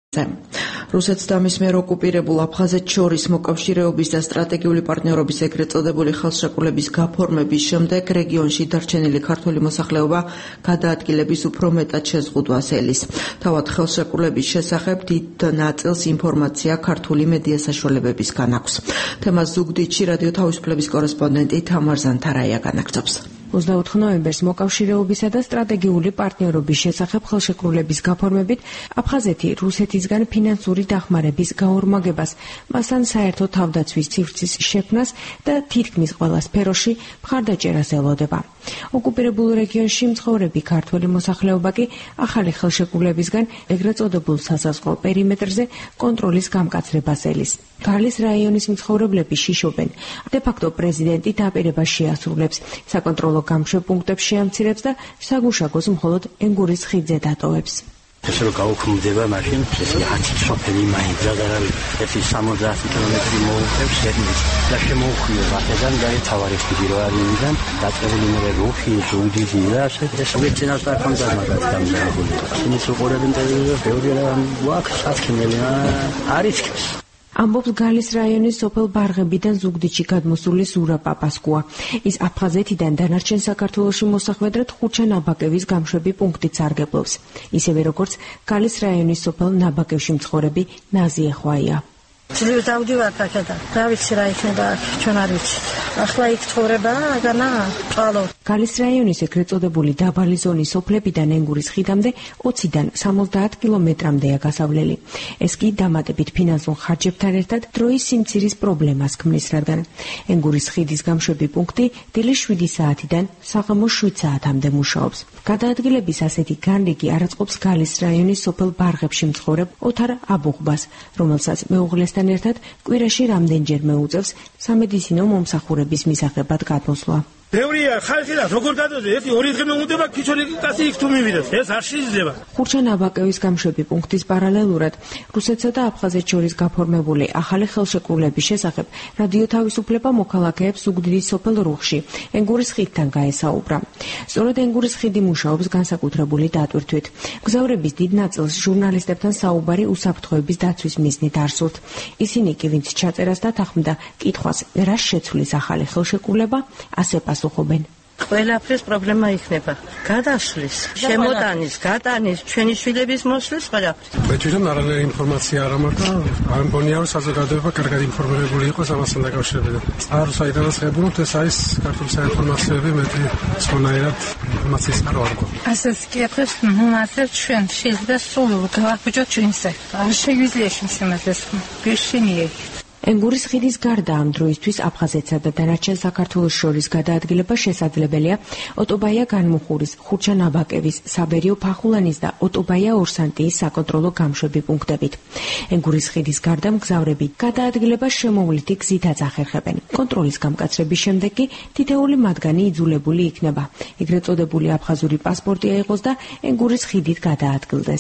რუსეთს და მის მიერ ოკუპირებულ აფხაზეთს შორის მოკავშირეობის და სტრატეგიული პარტნიორობის ეგრეთ წოდებული ხელშეკრულების გაფორმების შემდეგ რეგიონში დარჩენილი ქართული მოსახლეობა გადაადგილების უფრო მეტად შეზღუდვას ელის. თავად ხელშეკრულების შესახებ დიდ ნაწილს ინფორმაცია ქართული მედია საშუალებებისგან აქვს. თემას ზუგდიდში რადიო თავისუფლების კორესპონდენტი თამარ ზანთარაია განაგრძობს. 24 ნოემბერს მოკავშირეობისა და სტრატეგიული პარტნიორობის შესახებ ხელშეკრულების გაფორმებით აფხაზეთი რუსეთისგან ფინანსური დახმარების გაორმაგებას, მასთან საერთო თავდაცვის სივრცის შექმნას და თითქმის ყველა სფეროში მხარდაჭერას ელოდება. ოკუპირებულ რეგიონში მცხოვრები ქართველი მოსახლეობა კი ახალი ხელშეკრულებისგან ეგრეთ წოდებულ სასაზღვრო პერიმეტრზე კონტროლის გამკაცრებას ელის. გალის რაიონის მცხოვრებლები შიშობენ. დე-ფაქტო პრეზიდენტი დაპირებას შეასრულებს, საკონტროლო გამშვებ პუნქტებს შეამცირებს და საგუშაგოს მხოლოდ ენგურის ხიდზე დატოვებს. ესე რომ გაუქმდება მაშინ ეს 10 სოფელი მაინც ეს 70 კილომეტრი მოუწევს ერთმანეთს და შემოუხვია აქედან და თავარის პირველიდან დაწყებული მე რუხი ზუგდიდი და ეს ვეცინას და კონტაქტს გამზარდებული. იმის უყურებენ და ბევრი ვაქს საქმელი არის. ამბობს გალის რაიონის სოფელ ბარღებიდან ზუგდიდში გადმოსული სურა პაპასკუა. ის აფხაზეთიდან დანარჩენ საქართველოში მოსახვედრად ხურჩა ნაბაკევის გამშვები პუნქტით სარგებლობს. ისევე როგორც გალის რაიონის სოფელ ნაბაკევში მცხოვრები ნაზი ეხვაია. ძლივ დავდივართ აქედან. რა ვიცი რა იქნება აქ, ჩვენ არ ვიცით. ახლა იქ ცხოვრება აგანა წყალო. გალის რაიონის ეგრეთ წოდებული დაბალი ზონის სოფლებიდან ენგურის ხიდამდე 20-დან 70 კილომეტრამდეა გასავლელი. ეს კი დამატებით ფინანსურ ხარჯებთან ერთად დროის სიმცირის პრობლემას ქმნის, რადგან ენგურის ხიდის გამშვები პუნქტი დილის 7 საათიდან საღამოს 7 საათამდე მუშაობს. გადაადგილების ასეთი განრიგი არაწყობს გალის რაიონის სოფელ ბარღებში მცხოვრებ ოთარ აბუღბას, რომელსაც მეუღლესთან ერთად კვირაში რამდენჯერმე უწევს სამედიცინო მომსახურების მისაღებად გადმოსვლა. ბევრია ხალხი და როგორ გადაძე ერთი ორი დღე მომუნდება ქიჩორი კაცი იქ თუ მივიდეს ეს არ შეიძლება. ხურჩა ნაბაკევის გამშვები პუნქტის პარალელურად რუსეთსა და აფხაზეთს შორის გაფორმებული ახალი ხელშეკრულების შესახებ რადიო თავისუფლება მოქალაქეებს ზუგდიდის სოფელ რუხში ენგურის ხიდთან გაესაუბრა. სწორედ ენგურის ხიდი მუშაობს განსაკუთრებული დატვირთვით. მგზავრების დიდ ნაწილს ჟურნალისტებთან საუბარი უსაფრთხოების დაცვის მიზნით არ სურთ. ისინი კი ვინც ჩაწერას დათანხმდა კითხვას რა შეცვლის ახალი ხელშეკრულება, ასე პასუხობენ. ყველაფრის პრობლემა იქნება. გადასვლის, შემოტანის, გატანის, ჩვენი შვილების მოსვლის ყველაფრის. თვითონ არანაირი ინფორმაცია არ მაქვს და არ მგონია რომ საზოგადოება კარგად ინფორმირებული იყოს ამასთან დაკავშირებით. არ საერთოდ ხებულობთ ეს არის ქართული საინფორმაციოები მეტი სხვანაირად ინფორმაციის არ ვარგო. ასეც კითხვის მასერ ჩვენ შეიძლება სულ გავახვიჭოთ ჩვენზე. არ შეგვიძლია შემოსმეს გეშინიე. ენგურის ხიდის გარდა ამ დროისთვის აფხაზეთსა და დანარჩენ საქართველოს შორის გადაადგილება შესაძლებელია ოტობაია განმუხურის, ხურჩა ნაბაკევის, საბერიო ფახულანის და ოტობაია ორსანტიის საკონტროლო გამშვები პუნქტებით. ენგურის ხიდის გარდა მგზავრები გადაადგილებას შემოვლითი გზითაც ახერხებენ. კონტროლის გამკაცრების შემდეგ კი თითეული მათგანი იძულებული იქნება ეგრეთ წოდებული აფხაზური პასპორტი აიღოს და ენგურის ხიდით გადაადგილდეს.